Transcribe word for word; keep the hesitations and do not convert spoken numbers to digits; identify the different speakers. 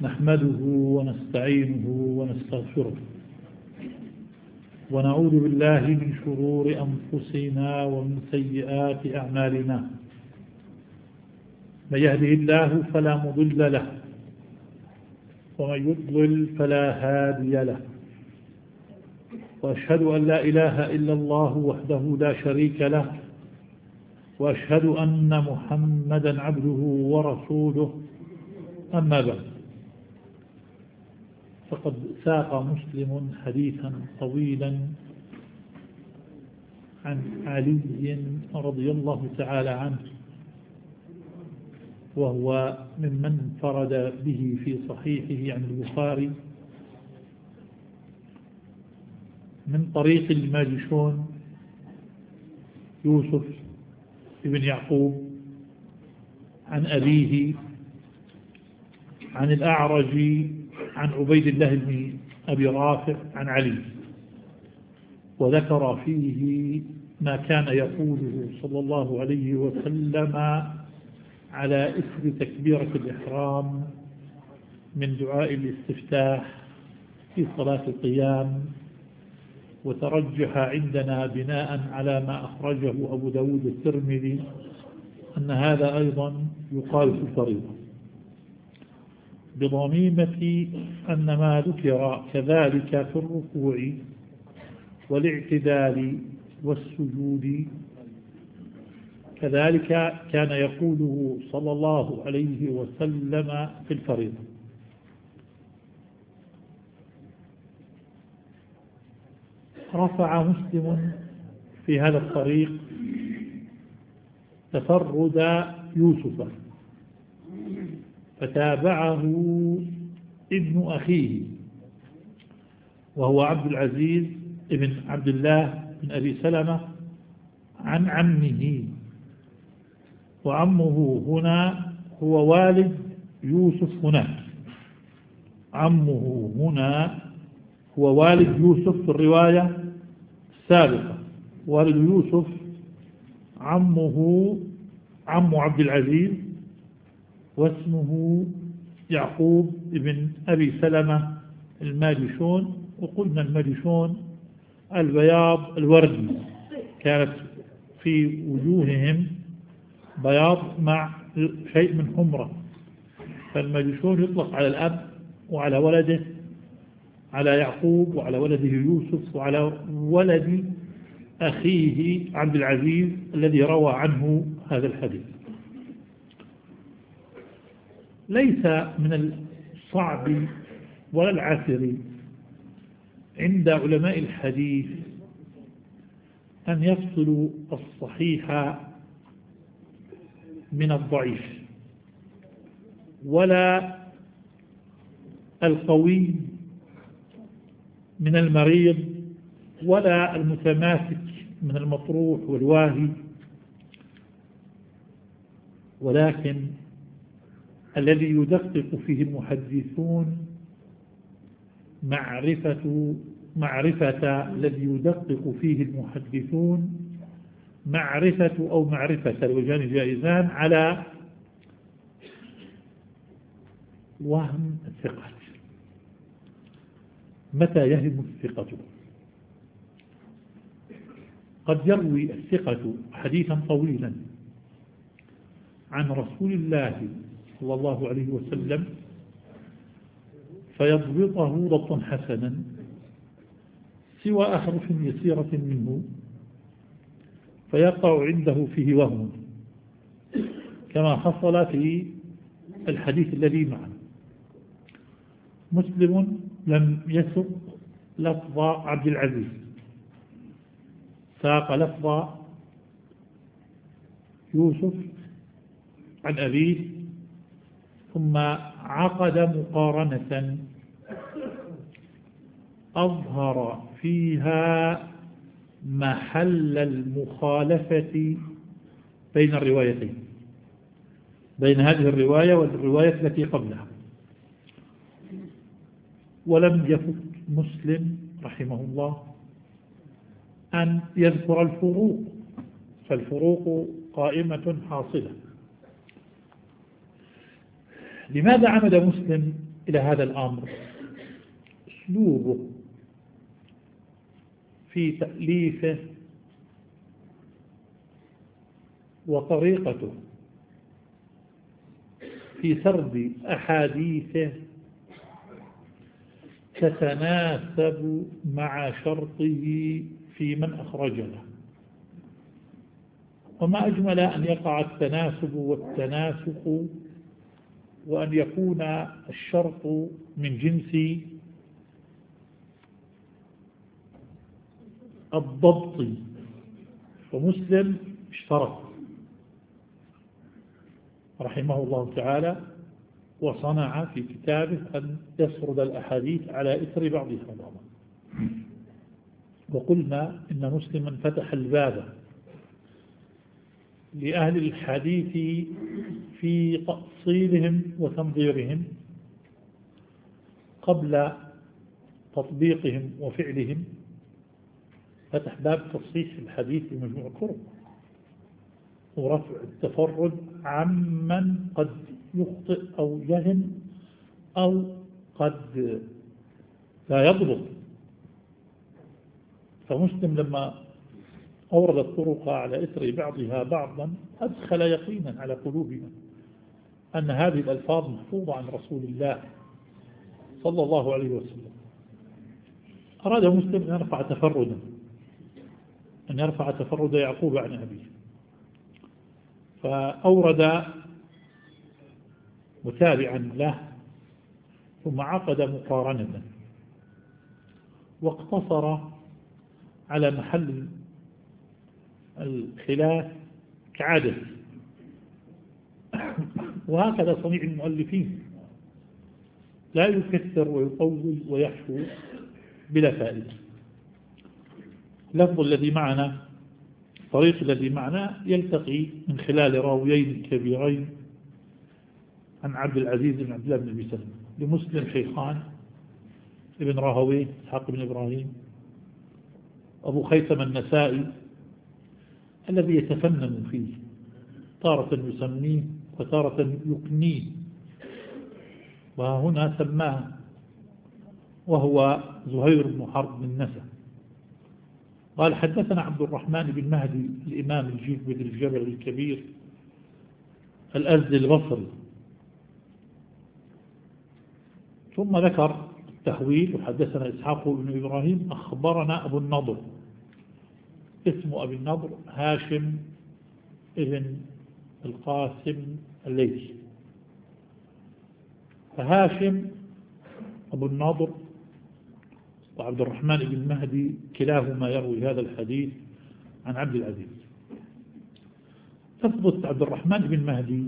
Speaker 1: نحمده ونستعينه ونستغفره ونعوذ بالله من شرور أنفسنا ومن سيئات أعمالنا. من يهده الله فلا مضل له ومن يضلل فلا هادي له، وأشهد أن لا إله إلا الله وحده لا شريك له، وأشهد أن محمدا عبده ورسوله. أما بعد، فقد ساق مسلم حديثا طويلا عن علي رضي الله تعالى عنه، وهو ممن فرد به في صحيحه عن البخاري من طريق الماجشون يوسف بن يعقوب عن أبيه عن الأعرج عن عبيد الله بن أبي رافع عن علي، وذكر فيه ما كان يقوله صلى الله عليه وسلم على إثر تكبيرة الإحرام من دعاء الاستفتاح في صلاة القيام، وترجح عندنا بناء على ما أخرجه أبو داود الترمذي أن هذا أيضا يقال في الفريضة، بضميمة أن ما ذكر كذلك في الركوع والاعتدال والسجود كذلك كان يقوله صلى الله عليه وسلم في الفريضة. رفع مسلم في هذا الطريق تفرد يوسف، فتابعه ابن أخيه وهو عبد العزيز ابن عبد الله بن أبي سلمة عن عمه، وعمه هنا هو والد يوسف هناك. عمه هنا هو والد يوسف في الرواية السابقة، والد يوسف عمه عم عبد العزيز، واسمه يعقوب بن أبي سلمة الماجشون. وقلنا الماجشون البياض الوردي، كانت في وجوههم بياض مع شيء من حمرة، فالماجشون يطلق على الأب وعلى ولده، على يعقوب وعلى ولده يوسف وعلى ولد أخيه عبد العزيز الذي روى عنه هذا الحديث. ليس من الصعب ولا العسر عند علماء الحديث أن يفصلوا الصحيح من الضعيف، ولا القوي من المريض، ولا المتماسك من المطروح والواهي، ولكن الذي يدقق فيه المحدثون معرفة معرفة الذي يدقق فيه المحدثون معرفة أو معرفة الوجهان جائزان على وهم الثقة. متى يهم الثقة؟ قد يروي الثقة حديثا طويلا عن رسول الله صلى الله عليه وسلم فيضبطه ضبطا حسنا سوى أحرف يسيرة منه، فيقع عنده فيه وهم، كما حصل في الحديث الذي معنا. مسلم لم يسق لفظ عبد العزيز، ساق لفظ يوسف عن أبيه، ثم عقد مقارنة أظهر فيها محل المخالفة بين الروايتين، بين هذه الرواية والرواية التي قبلها. ولم يفت مسلم رحمه الله أن يذكر الفروق، فالفروق قائمة حاصلة. لماذا عمد مسلم إلى هذا الأمر؟ أسلوبه في تأليفه وطريقته في سرد أحاديثه تتناسب مع شرطه في من أخرج له، وما أجمل أن يقع التناسب والتناسق وأن يكون الشرط من جنس الضبط. ومسلم اشترط رحمه الله تعالى وصنع في كتابه أن يسرد الأحاديث على إثر بعضها بعضا. وقلنا إن مسلما فتح الباب لأهل الحديث في تأصيلهم وتنظيرهم قبل تطبيقهم وفعلهم، فتح باب تصحيح الحديث بمجموع الطرق ورفع التفرد عمن قد يخطئ أو يهم أو قد لا يضبط. فمسلم لما أورد الطرق على إثر بعضها بعضا أدخل يقينا على قلوبنا أن هذه الألفاظ محفوظة عن رسول الله صلى الله عليه وسلم. أراد مسلم أن يرفع تفردا أن يرفع تفرد يعقوب عن أبيه، فأورد متابعا له ثم عقد مقارنة واقتصر على محل الخلاف كعادة. وهكذا صنيع المؤلفين لا يكثر ويطول ويحشو بلا فائدة. اللفظ الذي معنا الطريق الذي معنا يلتقي من خلال راويين كبيرين عن عبد العزيز بن عبد الله بن أبي سلمة. لمسلم شيخان ابن راهويه إسحاق بن إبراهيم، أبو خيثم النسائي الذي يتفنن فيه، تارة يسميه وتارة يكنيه، وهنا سماه، وهو زهير بن حرب بن نسى. قال حدثنا عبد الرحمن بن مهدي الإمام الجيد بن الجبل الكبير الأزدي البصري. ثم ذكر التحويل وحدثنا إسحاق بن إبراهيم أخبرنا أبو النضر، اسم أبي النضر هاشم ابن القاسم الليثي. فهاشم أبو النضر وعبد الرحمن بن مهدي كلاهما يروي هذا الحديث عن عبد العزيز. تثبت عبد الرحمن بن مهدي